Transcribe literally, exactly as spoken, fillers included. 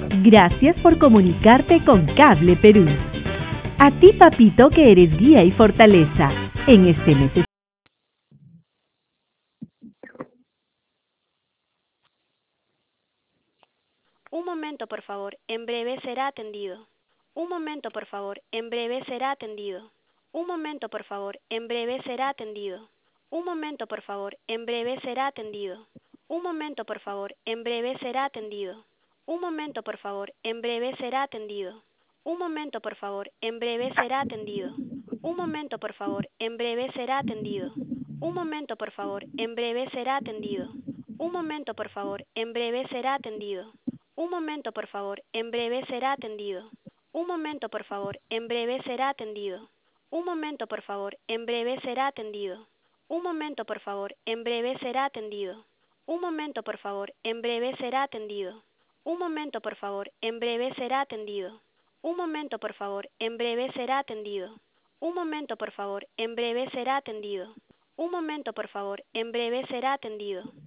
Gracias por comunicarte con Cable Perú. A ti, papito, que eres guía y fortaleza. En este mes. Un momento, por favor. En breve será atendido. Un momento, por favor. En breve será atendido. Un momento, por favor. En breve será atendido. Un momento, por favor. En breve será atendido. Un momento, por favor. En breve será atendido. Un momento, por favor. En breve será atendido. Un momento, por favor. En breve será atendido. Un momento, por favor. En breve será atendido. Un momento, por favor. En breve será atendido. Un momento, por favor. En breve será atendido. Un momento, por favor. En breve será atendido. Un momento, por favor. En breve será atendido. Un momento, por favor. En breve será atendido. Un momento, por favor. En breve será atendido. Un momento, por favor. En breve será atendido. Un momento, por favor. En breve será atendido. Un momento, por favor. En breve será atendido. Un momento, por favor. En breve será atendido. Un momento, por favor. En breve será atendido.